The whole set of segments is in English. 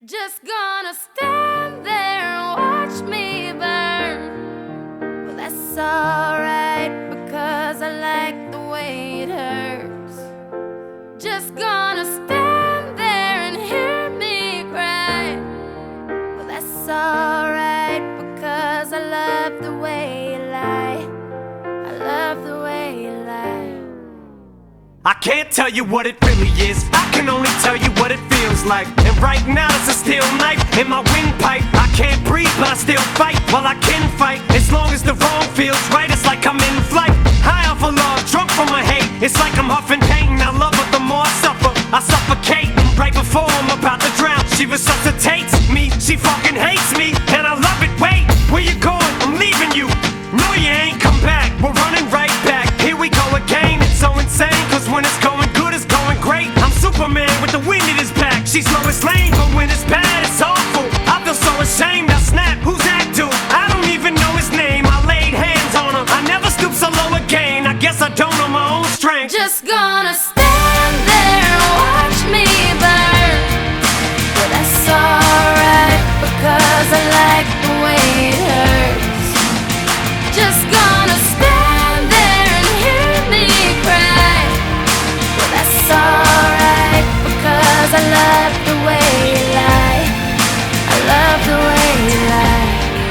Just gonna stand there and watch me burn. Well, that's alright because I like the way it hurts. Just gonna stand there and hear me cry. Well, that's alright because I love the way you lie. I love the way you lie. I can't tell you what it really is, I can only tell you what it feels like. And right now it's a steel knife in my windpipe. I can't breathe but I still fight, well I can fight. As long as the wrong feels right, it's like I'm in flight. High off of love, drunk from my hate. It's like I'm huffing pain, I love her the more I suffer. I suffocate, right before I'm about to drown. She resuscitates me, she fucking hates me. And I love it, wait, where you going? I'm leaving you. No you ain't come back, we're running right back. Here we go again, it's so insane. Cause when it's going good, it's going great. I'm Superman with the wind in his back. She's Lois Lane, but when it's bad, it's awful. I feel so ashamed, I snap, who's that dude? I don't even know his name, I laid hands on him. I never stoop so low again, I guess I don't know my own strength. Just gonna stand there and watch me burn. Well, that's alright because I like the way it hurts. Just gonna stand there and hear me cry. Well, that's alright because I love the way you lie. I love the way you lie.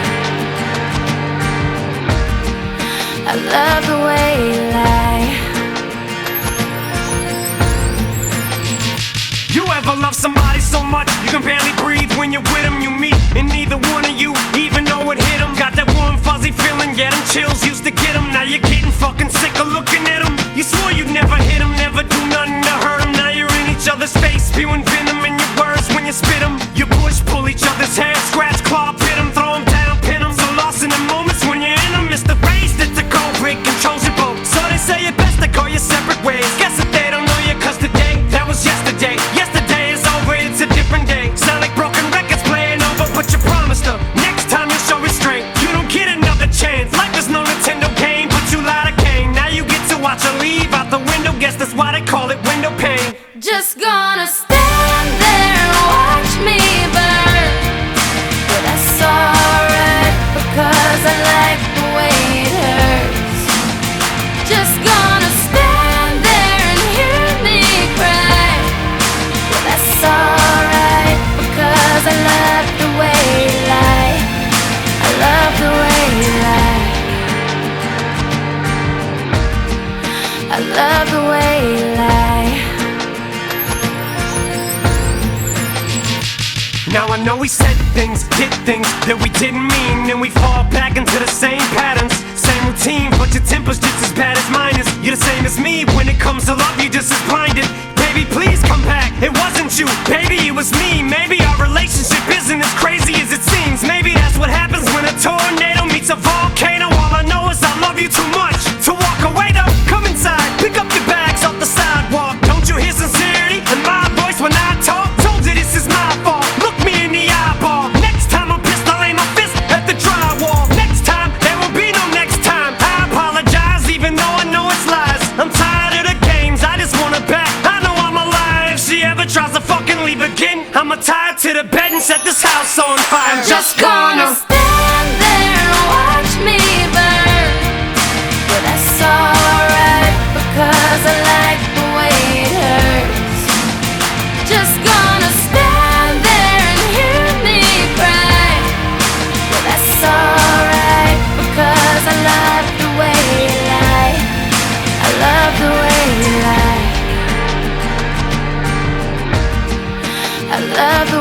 I love the way you lie. You ever love somebody so much you can barely breathe when you're with them? You meet and neither one of you even know it hit them. Got that warm fuzzy feeling, yeah, them chills used to get them. Now you're getting fucking sick of looking at them. You swore you'd never hit them, never do nothing to hurt them. Now you're in each other's face, spewing venom in your words when you spit them. You push, pull each other's hair, scratch, claw, pit them, throw them down, pin them. So lost in the moments when you're in them, it's the race that's a cold break, controls your boat. So they say it best to go your separate ways. Guess that they don't know you cause today, that was yesterday. Yesterday is over, it's a different day. Sound like broken records playing over, but you promised her next time you'll show restraint. You don't get another chance, life is no Nintendo game, but you lied to Cain. Now you get to watch her leave out the window, guess that's why they call it window pane. Just gonna stand there and watch me burn. But that's alright because I like the way it hurts. Just gonna stand there and hear me cry. Well, that's alright because I love the way you lie. I love the way you lie. I love the way you lie. Now I know we said things, did things that we didn't mean, and we fall back into the same patterns, same routine, but your temper's just as bad as mine is. You're the same as me, when it comes to love you're just as blinded. Baby, please come back, it wasn't you, baby, it was me. Maybe our relationship isn't as crazy as it seems. Maybe that's what happens when a tornado meets a volcano. All I know is I love you too much to walk away though. Come inside, pick up your bags off the sidewalk. Don't you hear sincerity in my voice when I talk? Told you this is my fault, look me in the eyeball. Next time I'm pissed, I'll aim my fist at the drywall. Next time, there will be no next time. I apologize even though I know it's lies. I'm tired of the games, I just want her back. I know I'm alive, if she ever tries to fucking leave again, I'ma tie her to the bed and set this house on fire. I'm just gonna stand there and watch me burn. But that's alright because I like the way it hurts. Just gonna stand there and hear me cry. But that's alright because I love the way you lie. I love the way you lie. I love the